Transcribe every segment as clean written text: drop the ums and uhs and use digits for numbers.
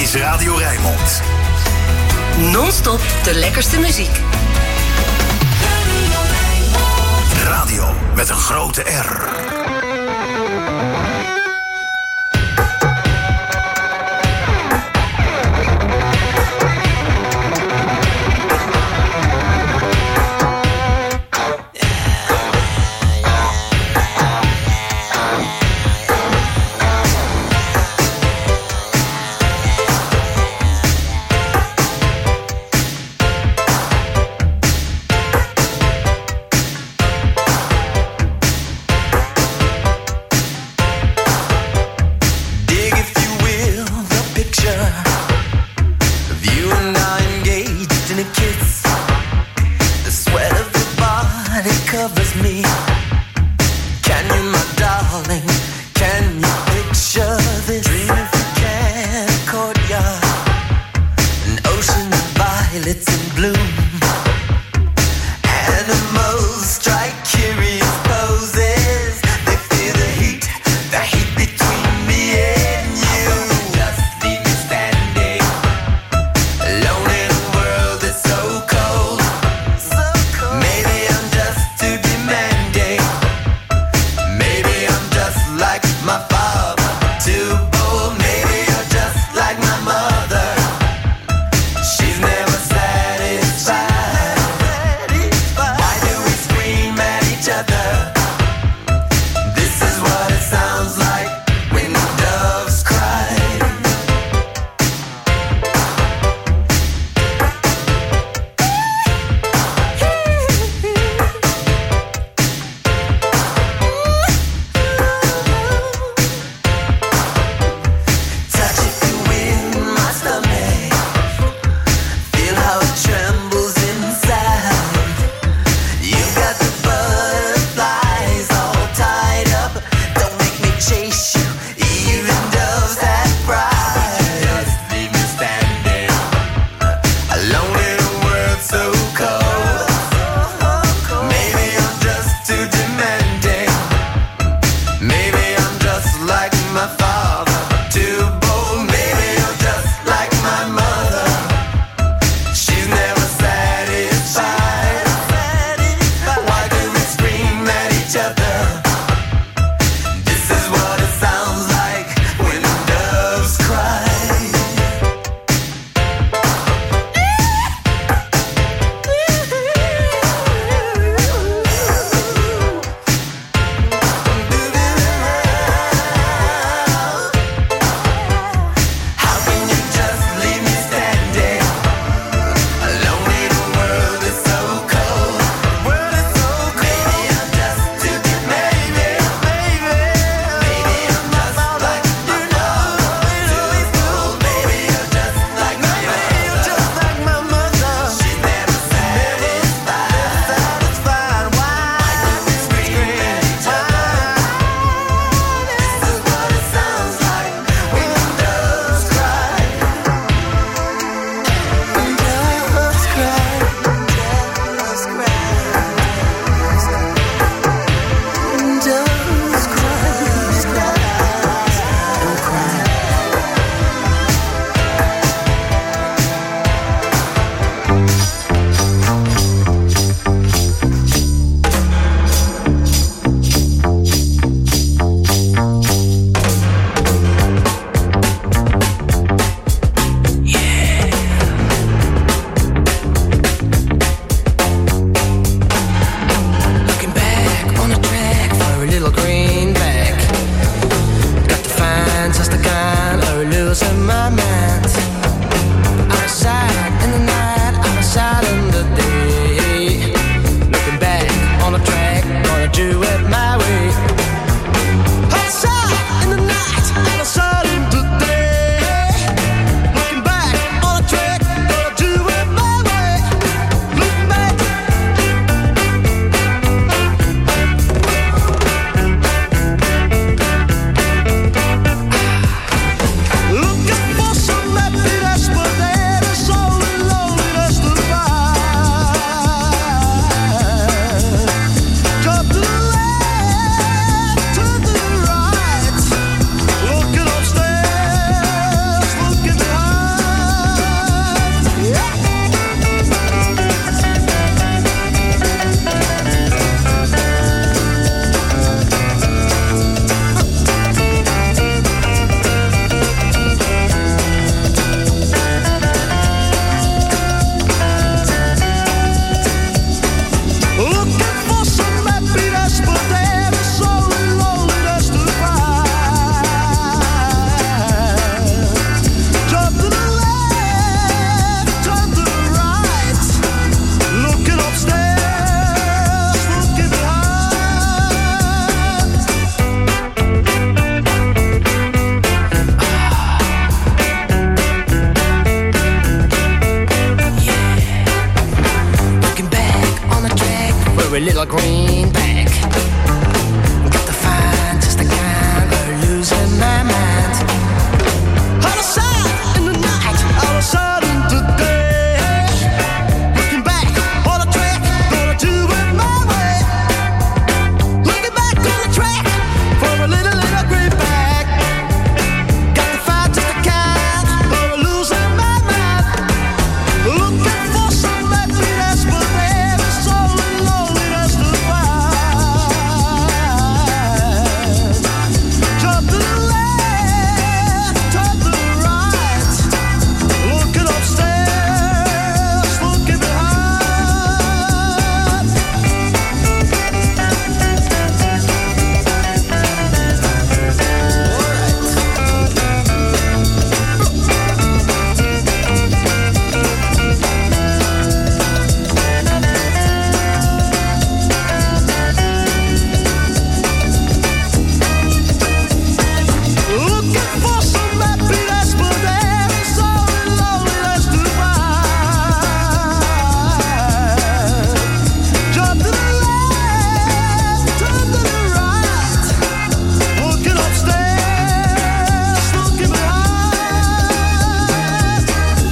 is Radio Rijnmond. Non-stop de lekkerste muziek. Radio met een grote R. a little greenback. Got to find just the kind of losing my mind. Out of sight in the night, out of sight in the day. Looking back on the track, gonna do it my way. Looking back on the track for a little greenback. Got to find just the kind of losing my mind. Looking for some happiness, but there is so loneliness to find. Jump to the left, turn to the right. Looking upstairs, looking behind. Looking for some happiness, but there is so loneliness to find. Jump to the left, turn to the right. Looking upstairs, looking behind.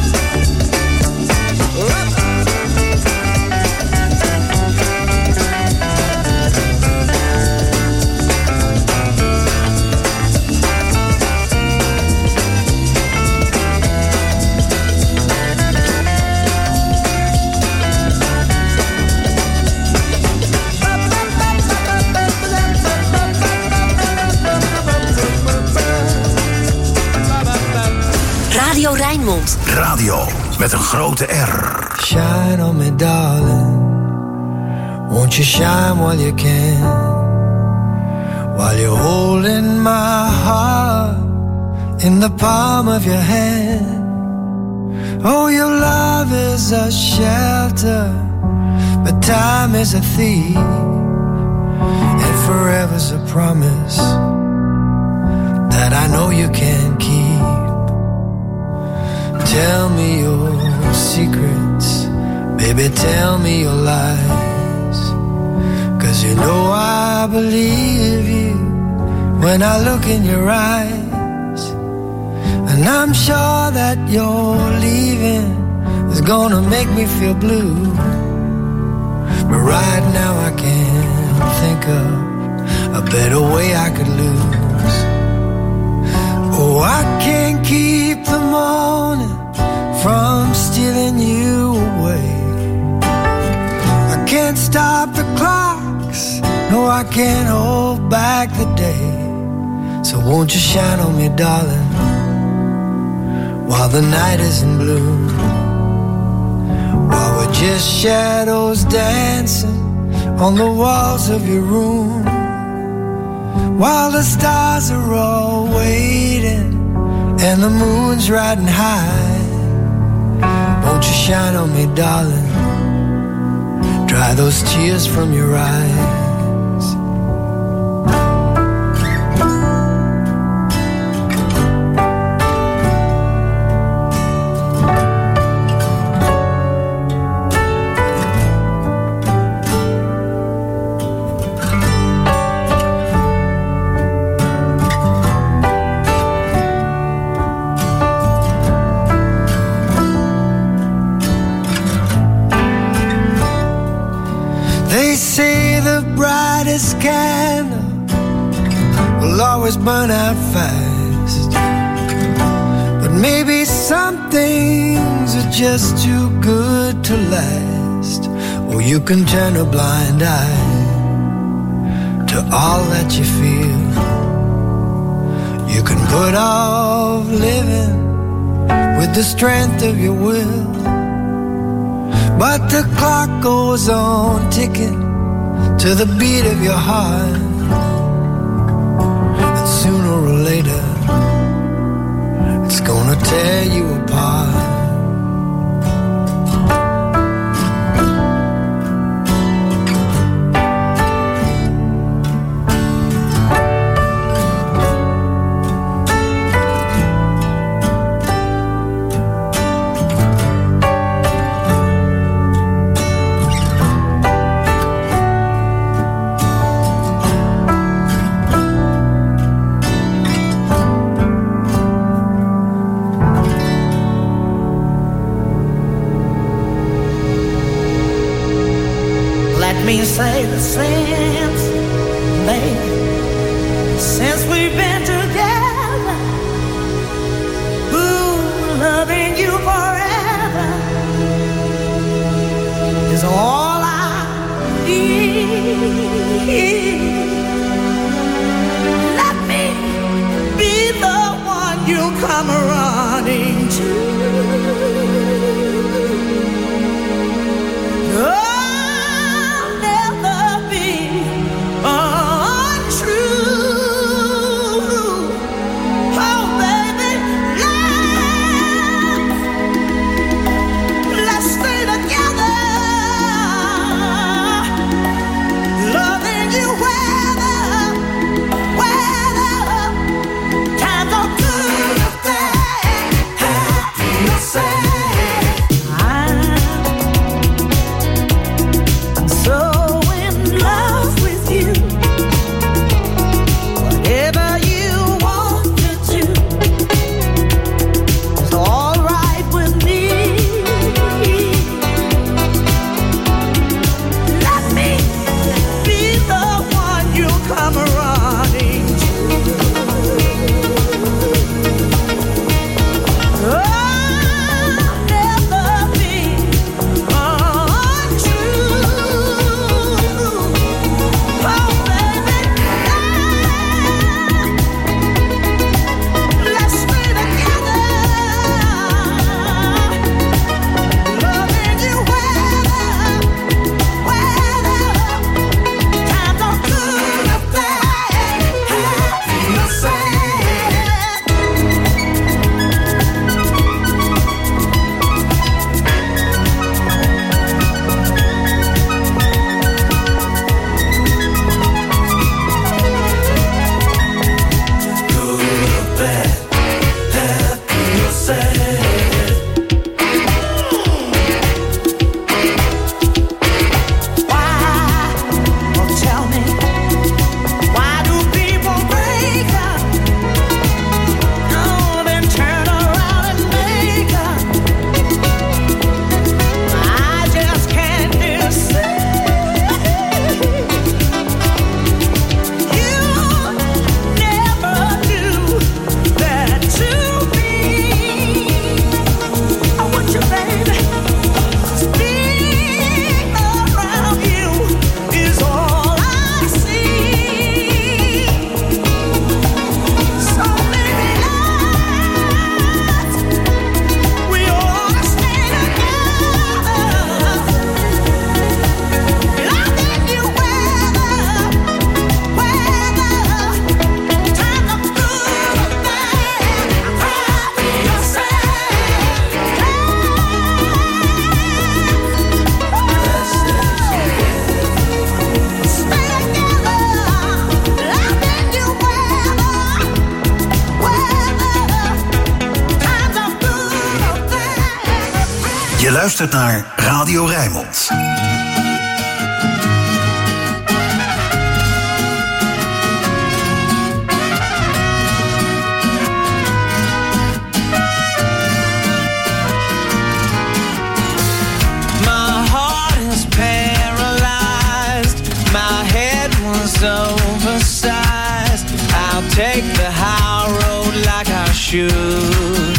Radio Rijnmond. Radio met een grote R. Shine on me, darling. Won't you shine while you can? While you're holding my heart in the palm of your hand. Oh, your love is a shelter, but time is a thief, and forever's a promise that I know you can't keep. Tell me your secrets, baby, tell me your lies, 'cause you know I believe you when I look in your eyes. And I'm sure that your leaving is gonna make me feel blue, but right now I can't think of a better way I could lose. Oh, I can't keep the morning from stealing you away. I can't stop the clocks, no, I can't hold back the day. So won't you shine on me, darling, while the night is in bloom, while we're just shadows dancing on the walls of your room, while the stars are all waiting and the moon's riding high. Won't you shine on me, darling, dry those tears from your eyes. Candle will always burn out fast, but maybe some things are just too good to last. Or you can turn a blind eye to all that you feel. You can put off living with the strength of your will, but the clock goes on ticking to the beat of your heart, and sooner or later it's gonna tear you apart. say that since, baby, since we've been together, ooh, loving you forever is all I need. Let me be the one you come running to. I'll never be untrue. Oh, baby, let's stay together. Loving you weather times are good or bad. Happy or sad, I'm so in love with you. Whatever you want to do is all right with me. Let me be the one you come running to. I'll never be untrue. Oh, baby, let's stay together. Loving you weather times are good or bad, happy or sad. Tell me, why do people break up? Oh, then turn around and make up. I just can't decide. You never do that to me. I want you, baby. Being around you is all I see. So many nights we ought to stay together. Loving you weather times are good or bad, happy or sad. Stay together, loving you weather times are good or bad. Je luistert naar Radio Rijnmond. My heart is paralyzed. My head was oversized. I'll take the high road like I should.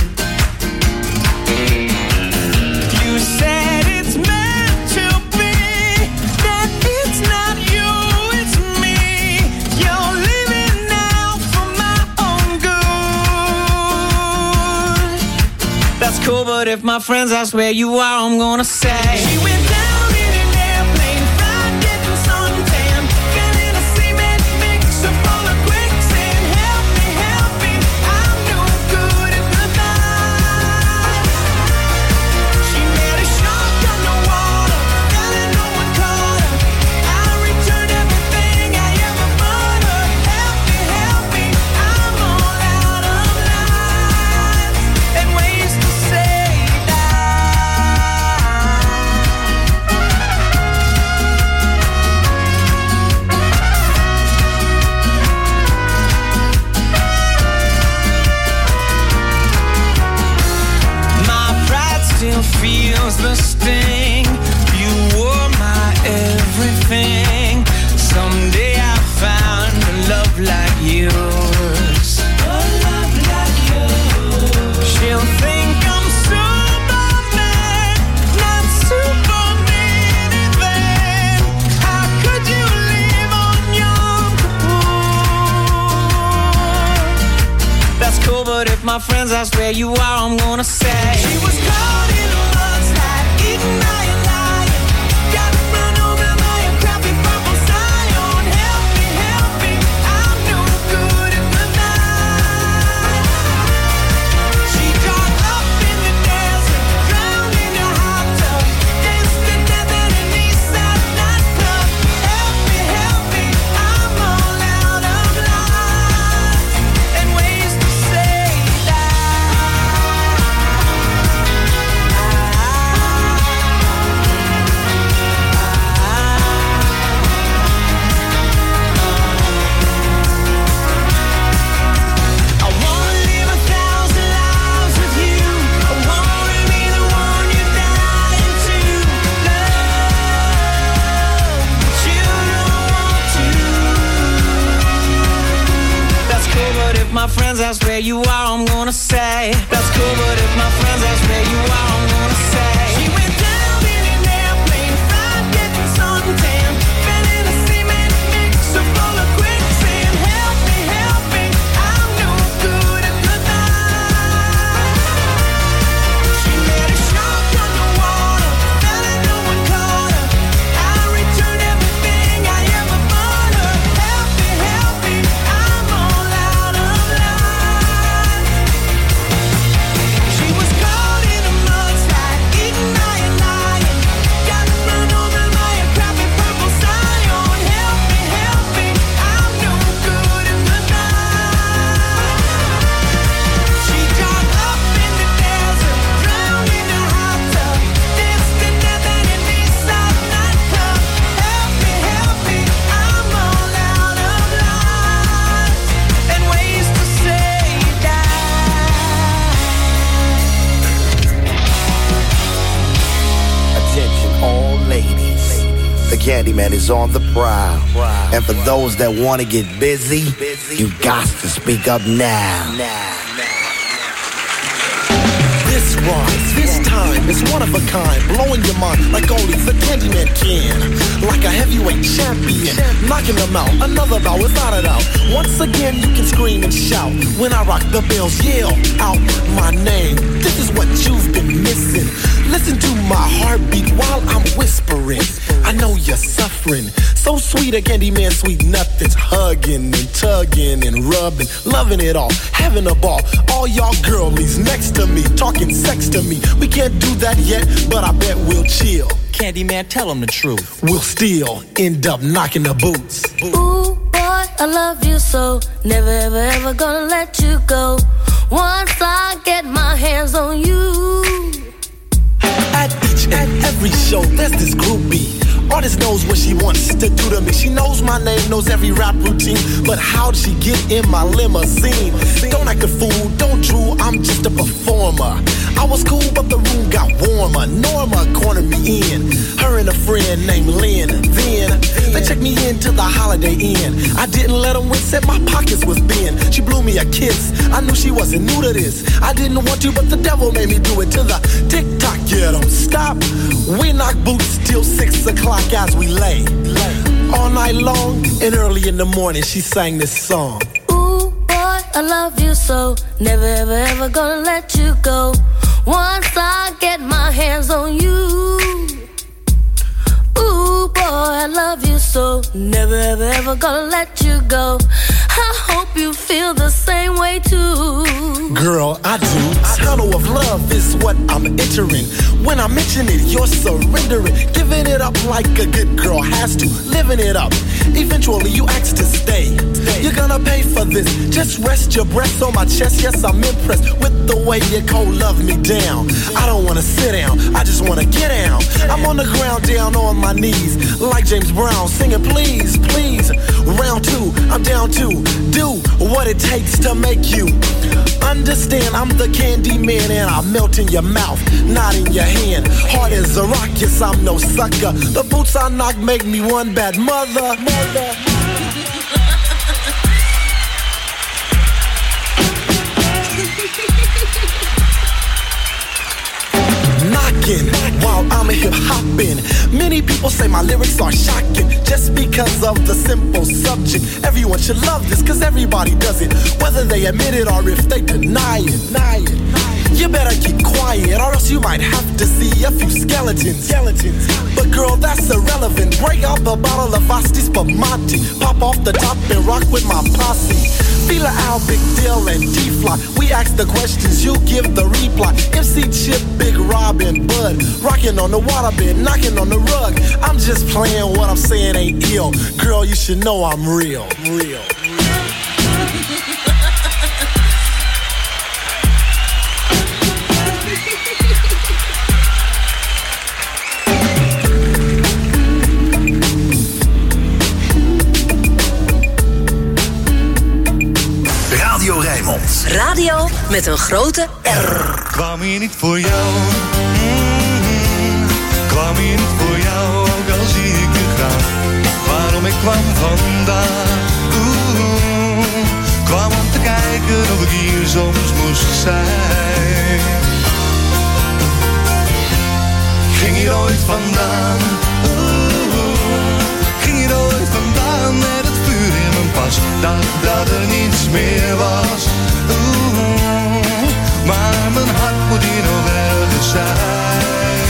You said it's meant to be, that it's not you, it's me. You're living now for my own good. That's cool, but if my friends ask where you are, I'm gonna say she went down in an airplane, fried, getting suntan, got in a cement mixer full of quicksand. Help me, I'm no good at the night. She met a shark underwater, now that no one caught her. I returned everything I ever bought her. Help me, I'm all out of lines and ways to say my pride still feels the sting. You were my everything. my friends ask where you are, I'm gonna say she was caught in a mudslide, eating iron lying. Got run over by a crappy purple Scion. Help me, I'm no good at the night. She got up in the desert, drowned in a hot tub, danced to death at an east side nightclub. Help me, I'm all out of lines and ways to say that. I wanna live 1,000 lives with you. I wanna be the one you're dying to love, but you don't want to. That's cool, but if my friends ask where you are, I'm gonna say that's cool, but if my friends ask where you are, I'm gonna say she went down in an airplane, fried, getting suntan, fell in a cement mixer full of quicksand. Help me, I'm no good at the night. She met a shark underwater, fell and no one caught her. I returned everything I ever bought her. Help me, I'm all out of line. She was caught in a mudslide, eating iron lying. Got run over by a crappy purple Scion. Help me, I'm no good at the night. She got up in the desert, drowned in a hot tub, danced to death at an east side nightclub. Help me, I'm all out of lines and ways to say that. Attention all ladies, the Candyman is on the prowl. And for those that want to get busy, you got to speak up now. This rhyme, this time is one of a kind, blowing your mind like only the Candyman can. Like a heavyweight champion, knocking them out, another bout without a doubt. Once again you can scream and shout when I rock the bells, yell out my name. This is what you've been missing. Listen to my heartbeat while I'm whispering. I know you're suffering. So sweet, a Candyman, sweet nothings. Hugging and tugging and rubbing, loving it all, having a ball. All y'all girlies next to me, talking sex to me. We can't do that yet, but I bet we'll chill. Candyman, tell him the truth. We'll still end up knocking the boots. Ooh, boy, I love you so. Never, ever, ever gonna let you go. Once I get my hands on you. At each and every show, there's this groupie. Artist knows what she wants to do to me. She knows my name, knows every rap routine. But how'd she get in my limousine? Don't act a fool, don't drool, I'm just a performer. I was cool, but the room got warmer. Norma cornered me in, her and a friend named Lynn. Then they checked me into the Holiday Inn. I didn't let them win, said my pockets was thin. She blew me a kiss, I knew she wasn't new to this. I didn't want to, but the devil made me do it. To the tick-tock, yeah, don't stop. We knock boots till 6 o'clock as we lay. All night long and early in the morning she sang this song. Ooh, boy, I love you so. Never, ever, ever gonna let you go. Once I get my hands on you. Ooh, boy, I love you so. Never, ever, ever gonna let you go. I hope you feel the same way too. Girl, I do. Tunnel of love is what I'm entering. When I mention it, you're surrendering. Giving it up like a good girl has to. Living it up. Eventually you ask to stay. You're gonna pay for this. Just rest your breath on my chest. Yes, I'm impressed with the way you cold love me down. I don't wanna sit down, I just wanna get down. I'm on the ground down on my knees, like James Brown singing please, please. Round 2, I'm down to do what it takes to make you understand. I'm the Candyman and I melt in your mouth, not in your hand. Hard as a rock, yes, I'm no sucker. The boots I knock make me one bad mother. Knocking while out, I'm a hip-hoppin'. Many people say my lyrics are shocking just because of the simple subject. Everyone should love this cause everybody does it, whether they admit it or if they deny it. You better keep quiet or else you might have to see a few skeletons. But girl, that's irrelevant. Break out the bottle of Asti Spumante, pop off the top and rock with my posse. Fila Al, Big Deal, and D-Fly. We ask the questions, you give the reply. MC Chip, Big Rob, and Bud. Rocking on the waterbed, knocking on the rug. I'm just playing, what I'm saying ain't ill. Girl, you should know I'm real. Radio Rijnmond. Radio met een grote R. Kwam hier niet voor jou. Kwam hier niet voor jou, ook al zie ik je graag. Waarom ik kwam vandaag. Kwam om te kijken of ik hier soms moest zijn. Ging hier ooit vandaan. Ging hier ooit vandaan met het vuur in mijn pas. Dacht dat er niets meer was. Maar mijn hart moet hier nog ergens zijn.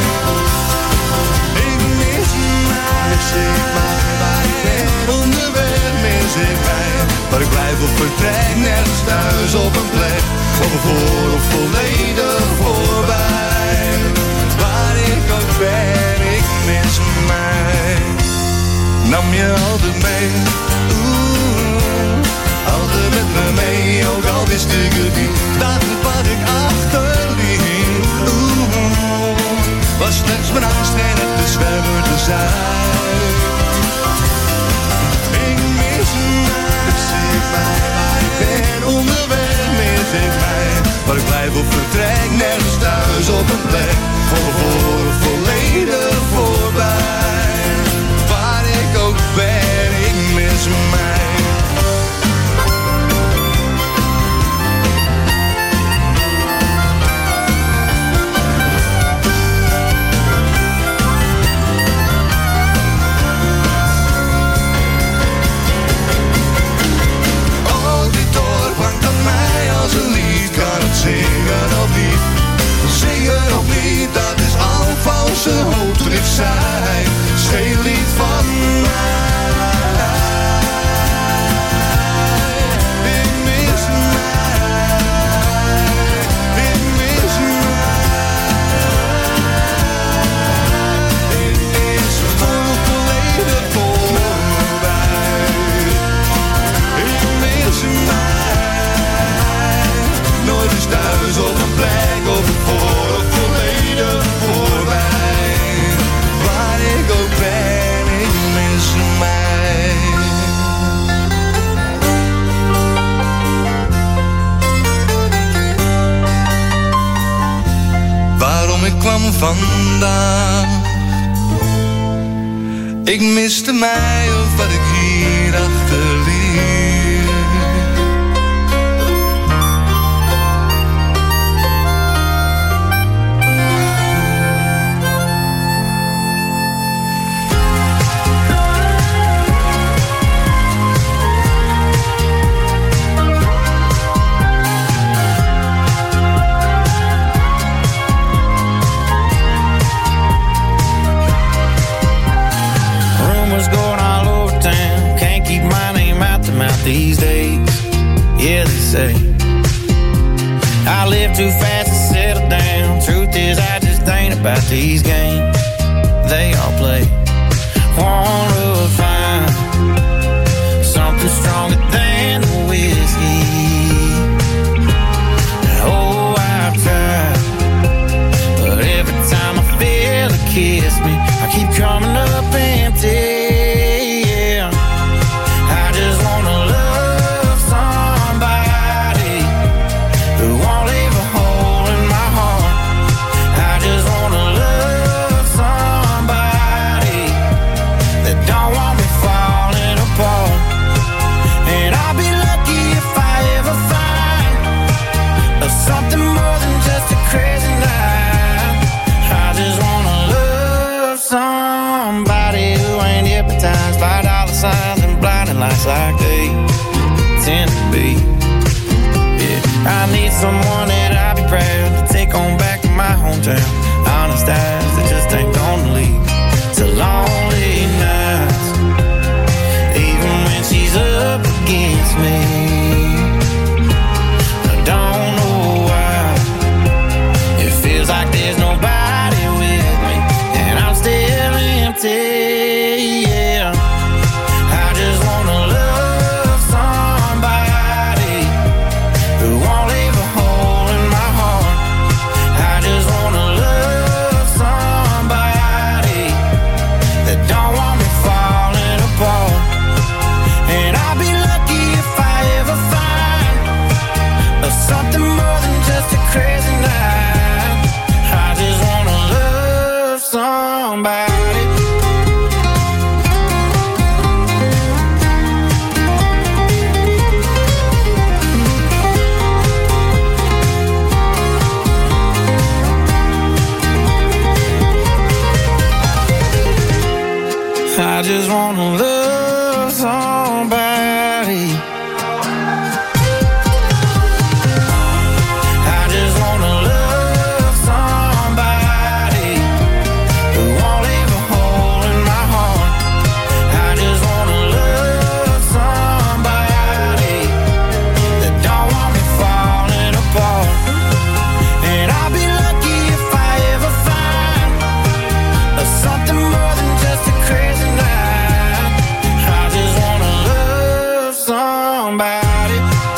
Ik mis mij, waar ik ben. Onderweg mis ik mij. Maar ik blijf op vertrek, nergens thuis op een plek. Voor of volledig voorbij. Waar ik ook ben, ik mis mij. Nam je altijd mee. Altijd met me mee, ook al wist ik het niet. Dat is wat ik achterliet. Was slechts mijn angst en het de zwemmer te zijn. Ik mis mij, waar ik ben. Onderweg mis ik mij. Maar ik blijf op vertrek, nergens thuis op een plek. Voor volledig voorbij. Waar ik ook ben, ik mis mij. Als een lied, kan het zingen of niet? Zingen of niet, dat is al valse hoop toen ik zei. Geen lied van mij. Ik mis mij. Ik mis mij. Ik is volledig voorbij. Ik mis mij. Nooit is thuis op een plek of voor of volledig voorbij. Waar ik ook ben, ik mis mij. Waarom ik kwam vandaag. Ik miste mij of wat ik hier achterliet. These days, yeah, they say I live too fast to settle down. Truth is, I just ain't about these games they all play. Wanna find something stronger than the whiskey. Oh, I've tried, but every time I feel it kiss me, I keep coming up empty. Don't just like they tend to be. Yeah, I need someone that I'll be proud to take on back to my hometown. Honest eyes that just ain't gonna lead to lonely nights, even when she's up against me. I don't know why it feels like there's nobody with me, and I'm still empty. Yeah, I just wanna love somebody who won't leave a hole in my heart. I just wanna love somebody that don't want me falling apart. And I'll be lucky if I ever find something more than just a crazy night. I just wanna love somebody. I just wanna love somebody. I just wanna love somebody who won't leave a hole in my heart. I just wanna love somebody that don't want me falling apart. And I'll be lucky if I ever find something more than just a crazy night. I just wanna love somebody.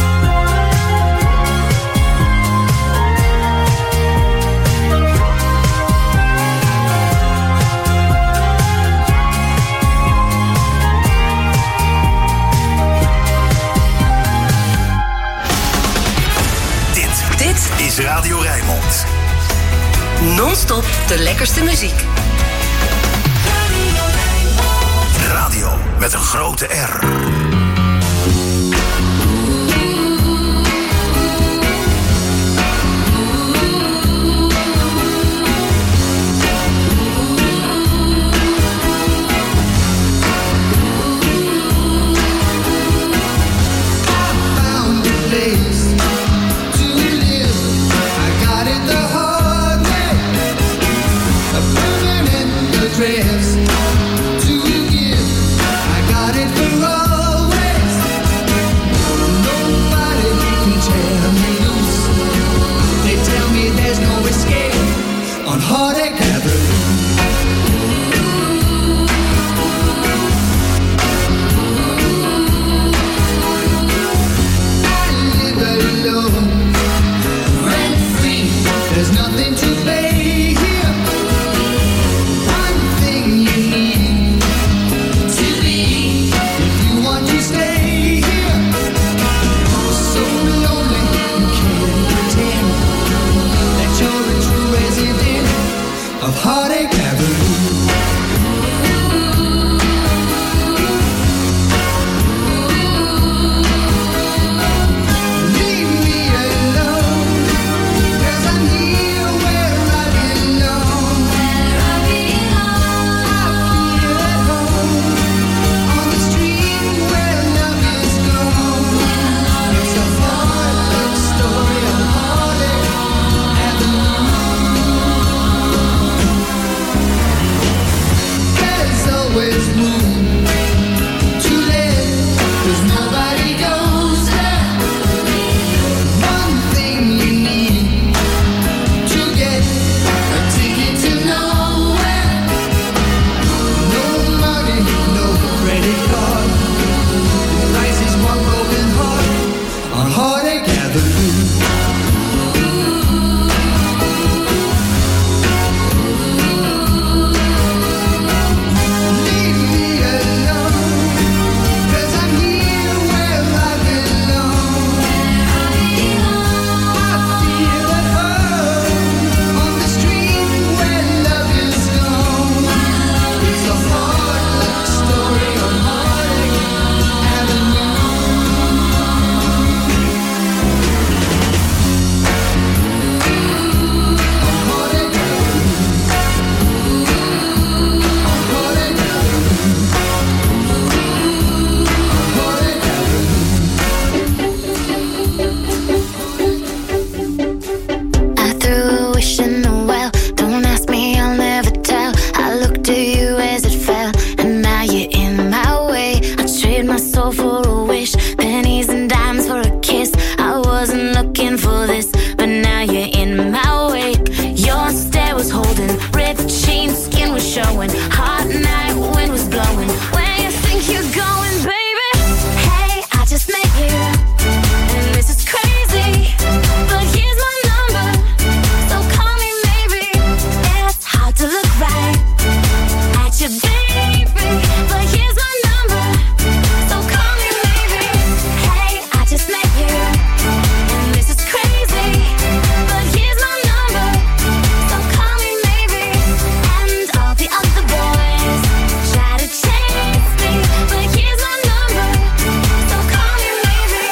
Dit is Radio Rijnmond. Non-stop de lekkerste muziek. Radio met een grote R. Dress to give, I got it for all. for this, but now you're in my way. Your stare was holding, ripped jeans, skin was showing, hot night, wind was blowing. Where you think you're going, baby? Hey, I just met you, and this is crazy, but here's my number, so call me maybe. It's hard to look right at you, baby, but here's my number, so call me maybe. Hey, I just met you, and this is crazy, but here's my number, so call me maybe. And all the other boys try to chase me, but here's my number, so call me maybe.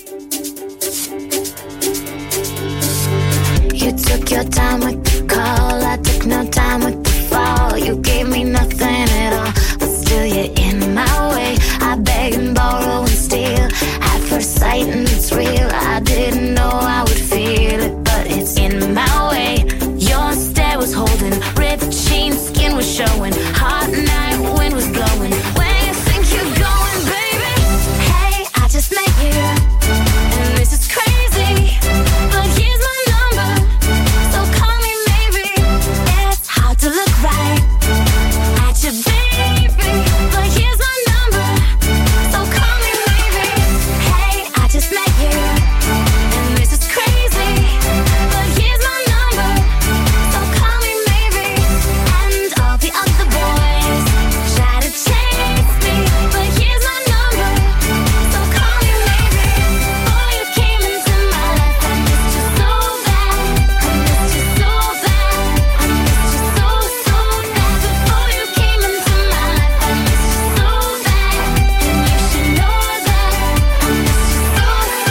You took your time with the call, I took no time with the fall. You gave me nothing at all, but still you're in my way. I beg and borrow and steal at first sight, and it's real. I didn't know I would feel it, but it's in my way. Your stare was holding, ripped jeans, skin was showing, hot night, wind was blowing. Where you think you're going, baby? Hey, I just met you, and this is crazy, but here's my number, so call me maybe. It's hard to look right at you, baby, but here's my number, so call me maybe. Hey, I just met you, and this is crazy, but here's my number, so call me maybe. And all the other boys try to chase me, but here's my number, so call me maybe. Before you came into my life, I missed you so bad, I missed you so bad, I missed you so, so bad. Before you came into my life, I missed you so bad, and you should know that I missed you so,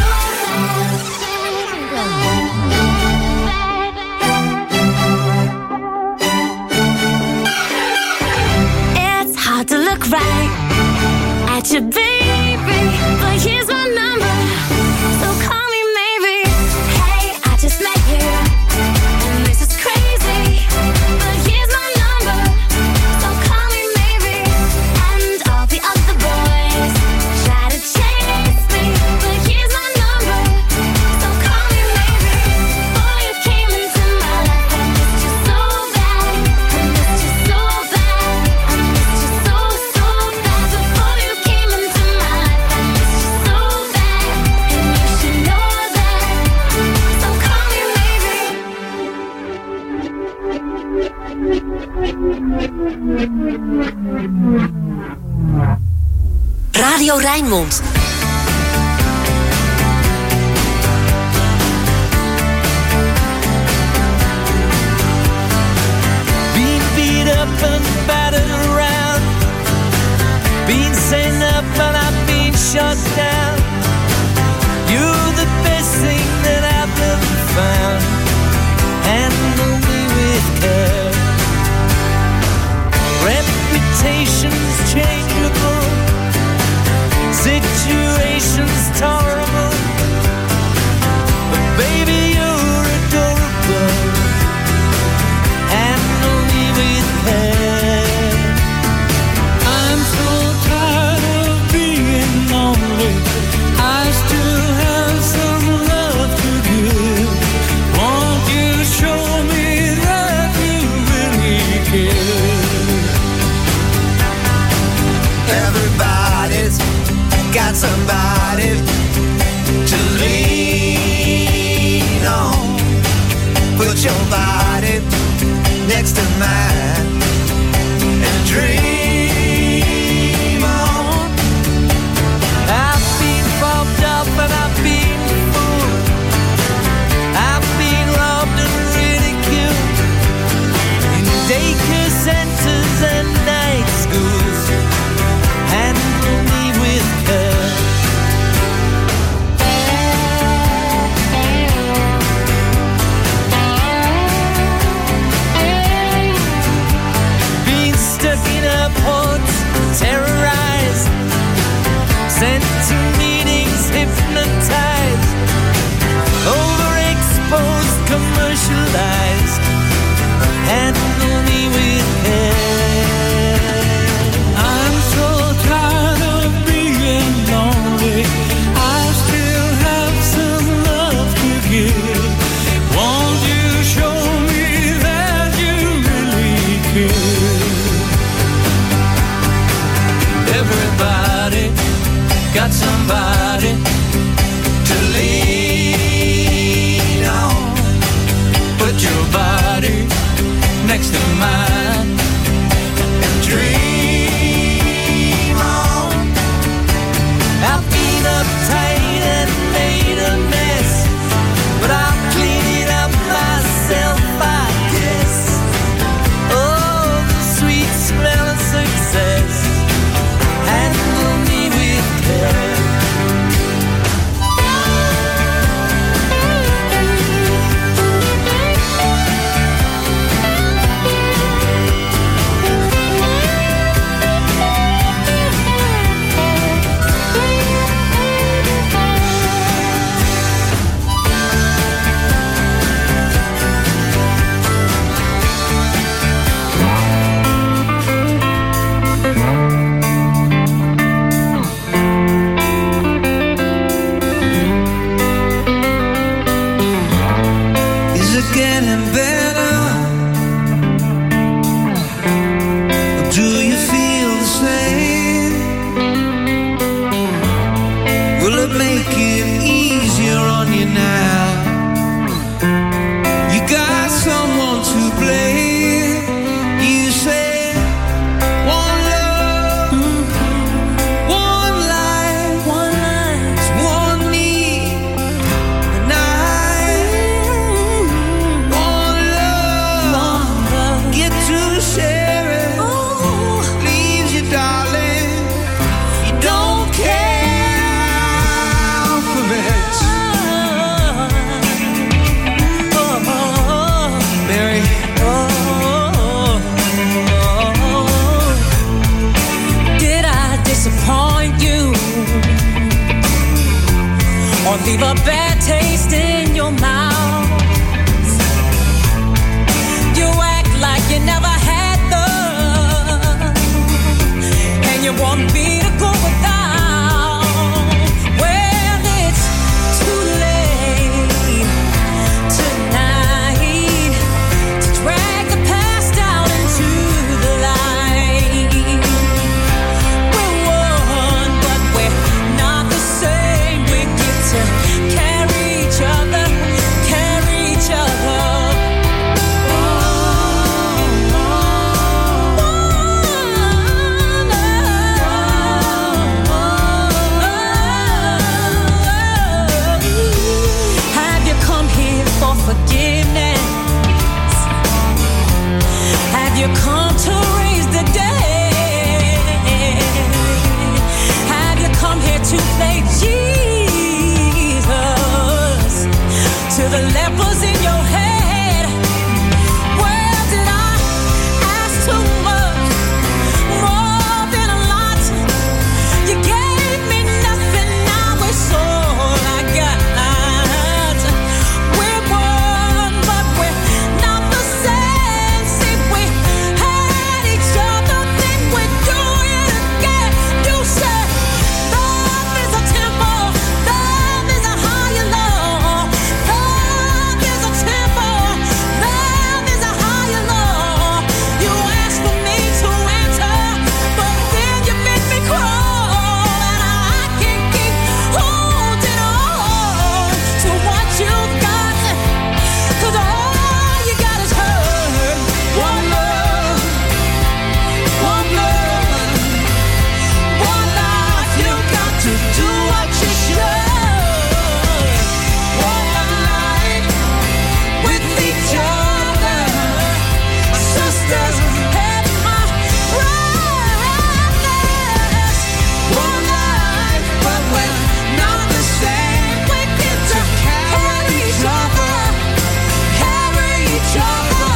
It's hard to look right at you, baby, but here's my number, so call me maybe. Hey, I just met you, and this is crazy, but here's my number, so call me maybe. And all the other boys try to chase me, but here's my number, so call me maybe. Before you came into my life, I missed you so bad, I missed you so bad, I missed you so, so bad. Before you came into my life, I missed you so bad, and you should know that, so call me maybe. Radio Rijnmond. Been beat up and battered around, been sent up and I've been shut down. You're the best thing that I've ever found. Handle me with care. Reputation's changeable, situation's tolerable, but baby you're adorable. Handle me with care. I'm so tired of being lonely. I still have some love to give. Won't you show me that you really care? Everybody's got somebody to lean on. Put your body next to mine and dream on. I've been bobbed up and I've been fooled. I've been robbed and ridiculed in daycare centers and night schools. Handle me with care. Been stuck in airports, terrorized, sent to meetings, hypnotized, overexposed, commercialized. Handle me with care. I'm so tired of being lonely. I still have some love to give. getting better? Or do you feel the same? Will it make it easier on you now? You got someone to blame. You say one love, one life, one need, and one love, get to share it. Leaves you, darling, you don't care for it. Mary, did I disappoint you or leave a bad taste in your mouth? You act like you never had love, and you want me to go without. Well, it's too late tonight to drag the past out into the light. We're one, but we're not the same. We get to carry each other, carry each other. Have you come here for forgiveness? Have you come to raise the dead? Have you come here to play Jesus to the lepers in your head? Well, did I ask too much, more than a lot? You gave me nothing, now it's all I got. We're one, but we're not the same. See, we had each other, then we do it again. You said love is a temple, love is a higher law. Love is a temple, love is a higher law. You asked for me to enter, but then you made me crawl, and I can't keep holding on to what you got, 'cause all you got is hurt. One love, one blood, one life. You got to do what you should. One life with each other, sisters and my brothers. One life, but we're not the same. We get to carry each other, carry each other.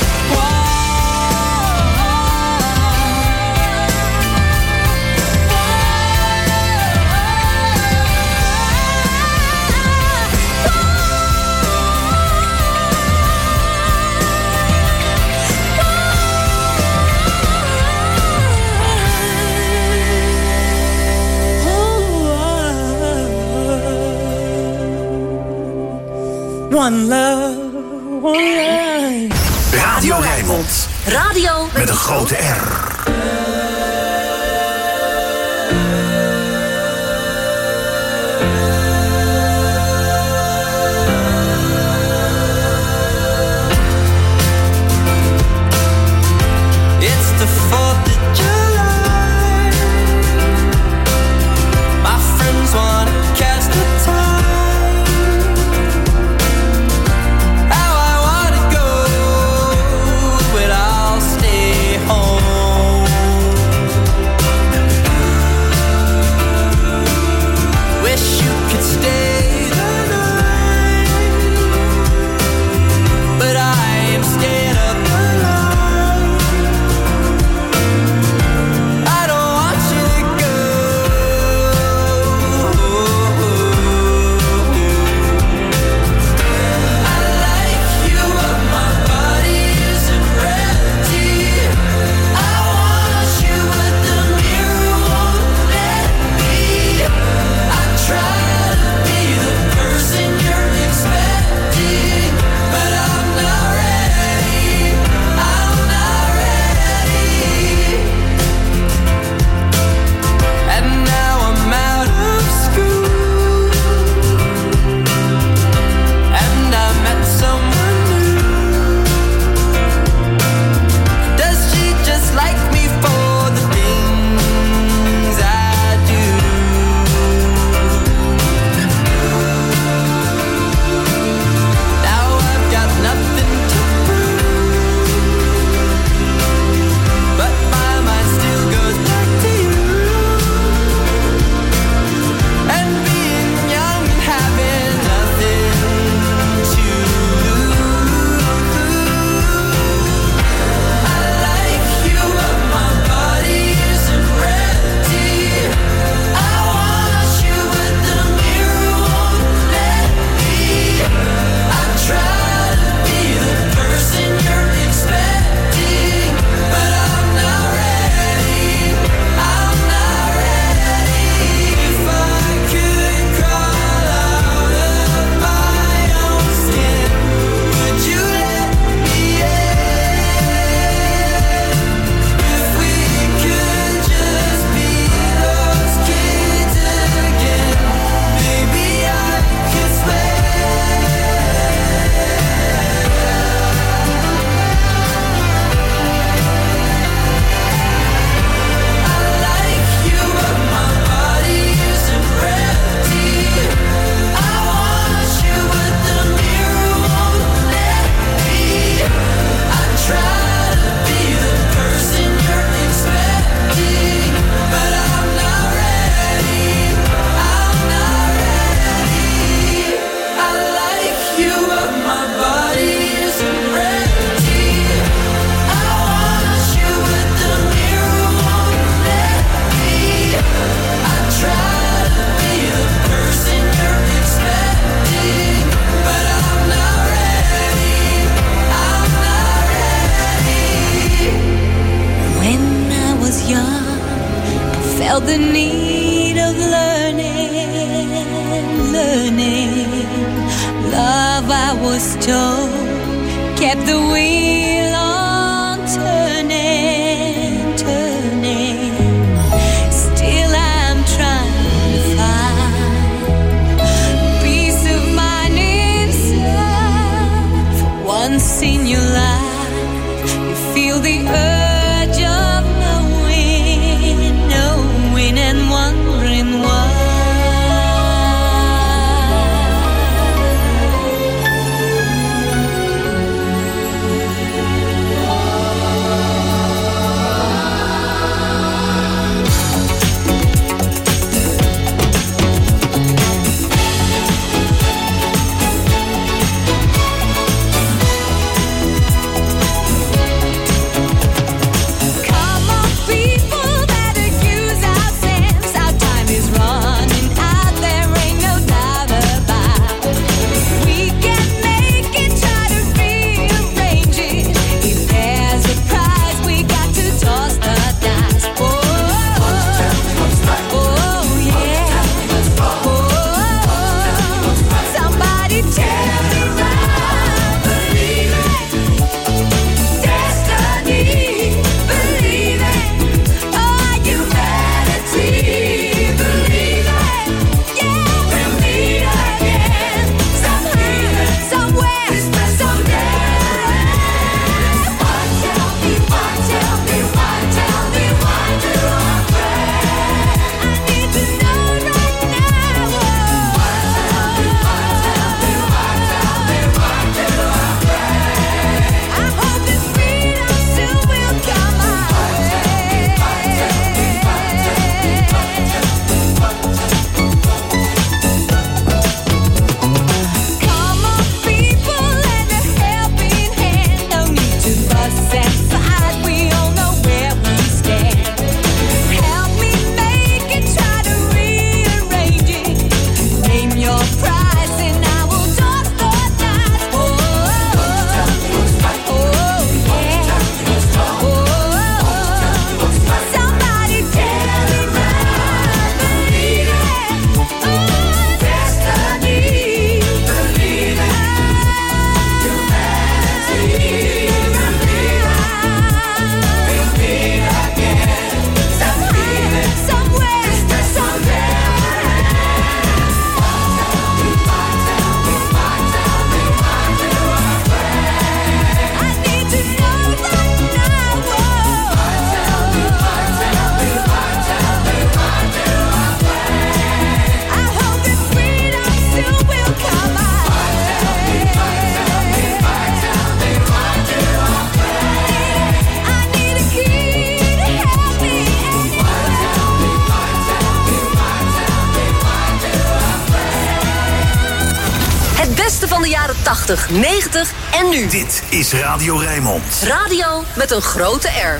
One love, one life. Radio Rijnmond. Radio Met een grote R. It's the 4th of July. My friends want to cast a time. How I want to go, but I'll stay home. my body isn't ready. I wash you with the mirror, won't let me. I try to be the person you're expecting, but I'm not ready. I'm not ready. When I was young, I felt the need of learning. Love, I was told, kept the wheel on turning. Still I'm trying to find peace of mind inside. For once in your life, you feel the urge of knowing and wondering why. Van de jaren 80, 90 en nu. Dit is Radio Rijnmond. Radio met een grote R.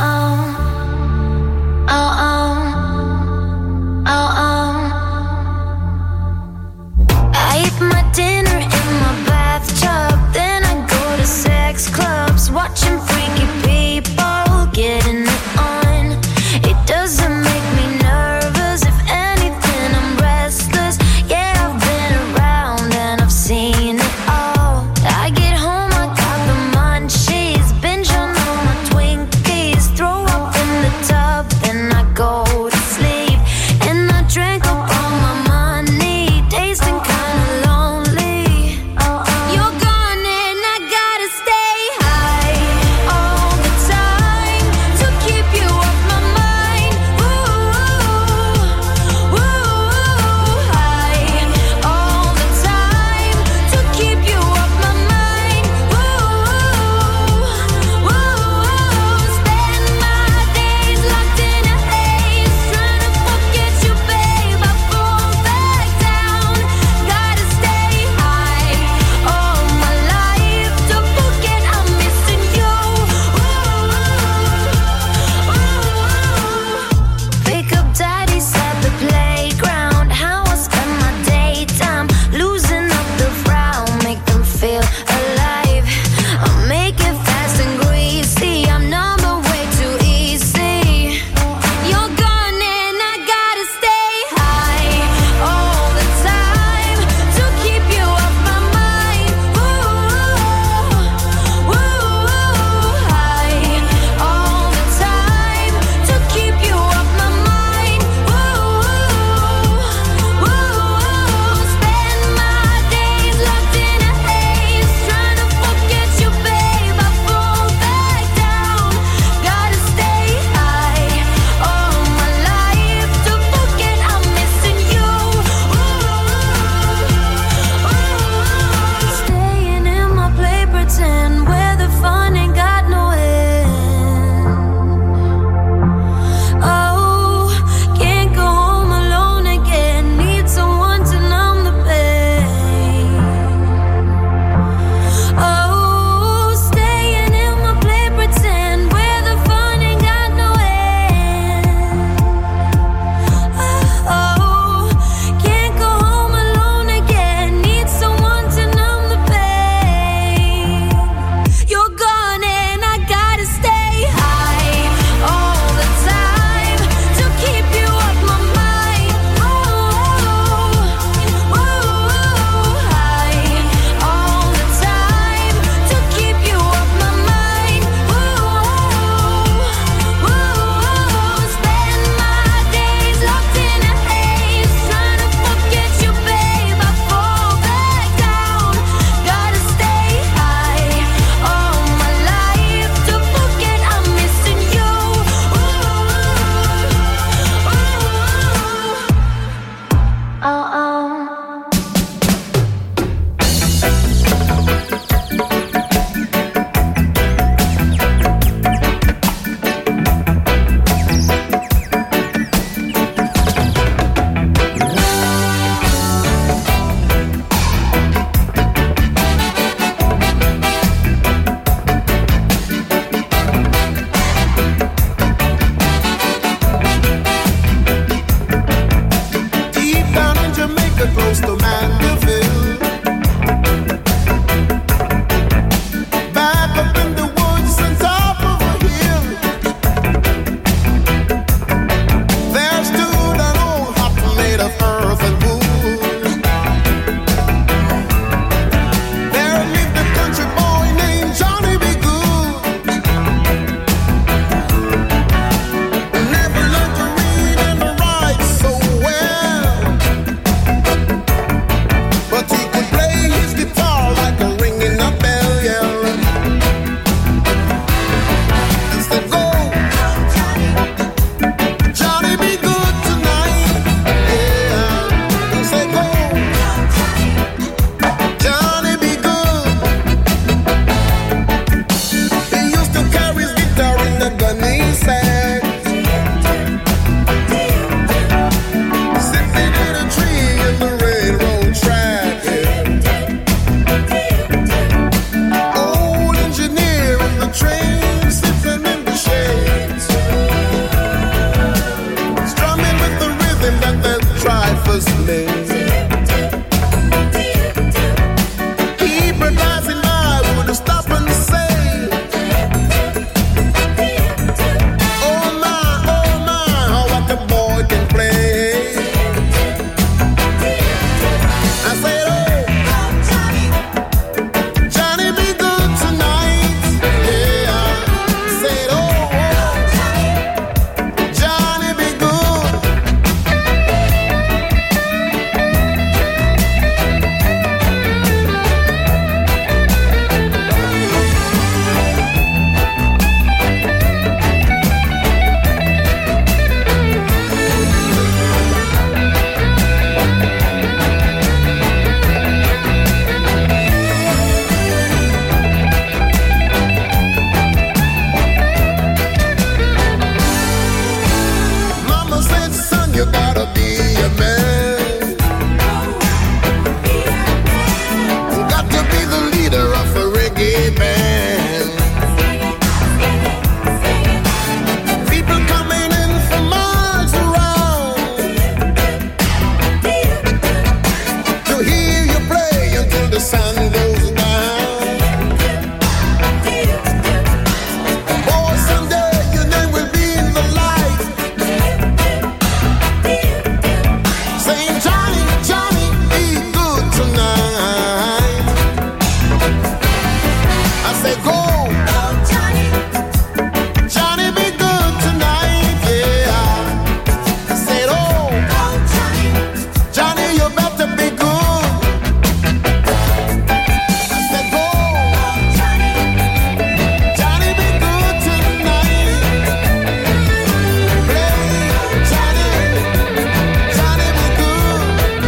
I eat my dinner in my bathtub, then I go to sex clubs, watching freaky people getting it on. It doesn't make me nervous, if anything I'm restless. Yeah, I've been around and I've seen it all. I get home, I got the munchies, binge on all my Twinkies, throw up in the tub, then I go to sleep, and I drink up all my money, tasting kinda lonely. You're gone. said, go. Johnny, be good tonight, yeah. I said, oh, Johnny, you better be good. I said, go. Johnny, be good tonight. Play, Johnny, Johnny, be good.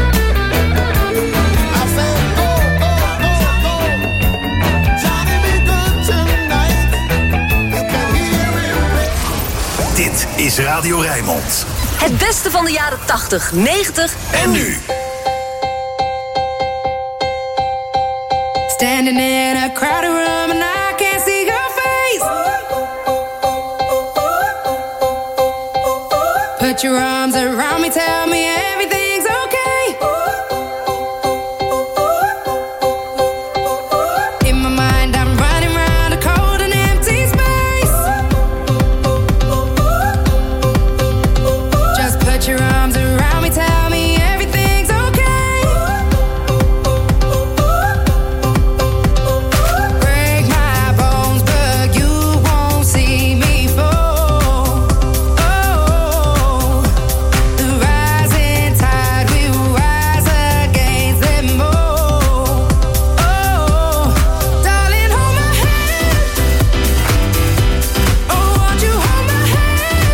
I said, go, go, go, go. Johnny, be good tonight. You can hear him play. Dit is Radio Rijnmond. Het beste van de jaren 80, 90 En nu. Standing in a crowded room and I can't see your face. Put your arms around me, tell me everything's okay. In my mind I'm running round a cold and empty space. Just put your arms around me, tell me everything's okay. Break my bones, but you won't see me fall. Oh, the rising tide will rise against them all. Oh, darling, hold my hand. Oh, won't you hold my hand?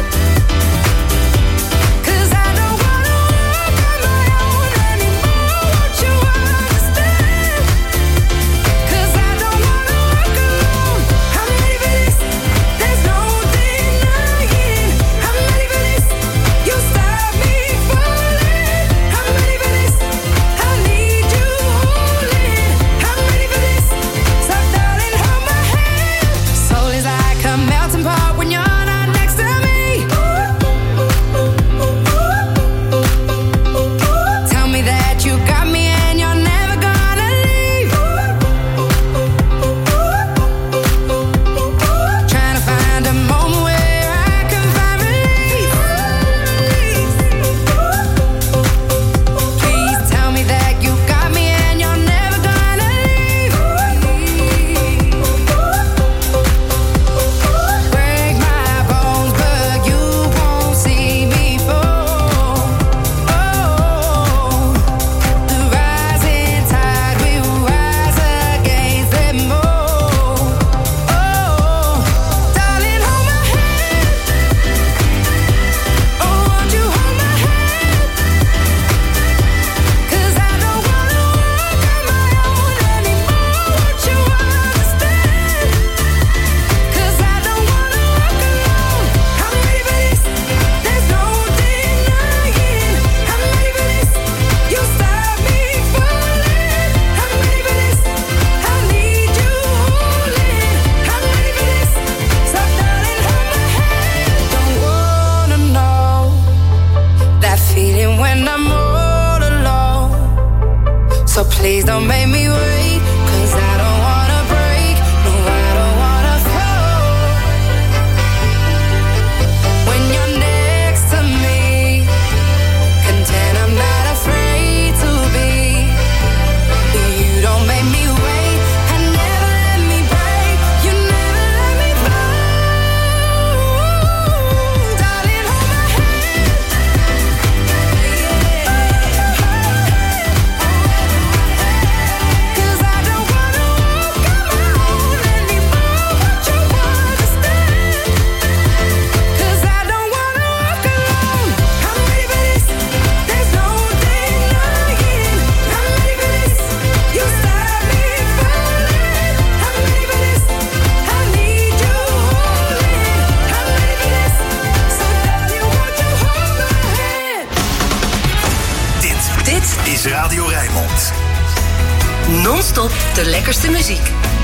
'Cause I don't wanna walk on my own anymore. Won't you understand? 'Cause I don't wanna walk alone. I'm ready for this. There's no denying. I'm ready for this. You stop me falling. I'm ready for this. I need you holding. I'm ready for this. So darling, hold my hand. Soul is like a melting pot when you're not next to me. Tell me that you got me and you're never gonna leave. Trying to find a moment where I can find relief. Please tell me that you got me and you're never gonna leave. Break my bones, but you won't see me fall. Oh, the rising tide will rise against them all. Oh, darling, hold my hand. Oh, won't you hold my hand? 'Cause I don't wanna walk on my own anymore. Won't you understand? 'Cause I don't wanna walk alone. I'm ready for this. There's no denying. I'm ready for this. You stop me falling. I'm ready for this. I need you holding. I'm ready for this. So darling, hold my hand. Don't wanna know that feeling when I'm all alone. So please don't make me wait, 'cause I don't wanna break. No, I don't wanna fall. When you're next to me, content I'm not afraid to be. You don't make me wait and never let me break. You never let me fall. Darling, hold my hand. 'Cause I don't wanna walk on my own anymore. Won't you understand? 'Cause I don't wanna walk alone. I'm ready for this. There's no denying. I'm ready for this. You stop me falling. I'm ready for this. I need you holding. I'm ready for this. So darling, won't you hold my hand? Dit is Radio Rijnmond. non-stop de lekkerste muziek.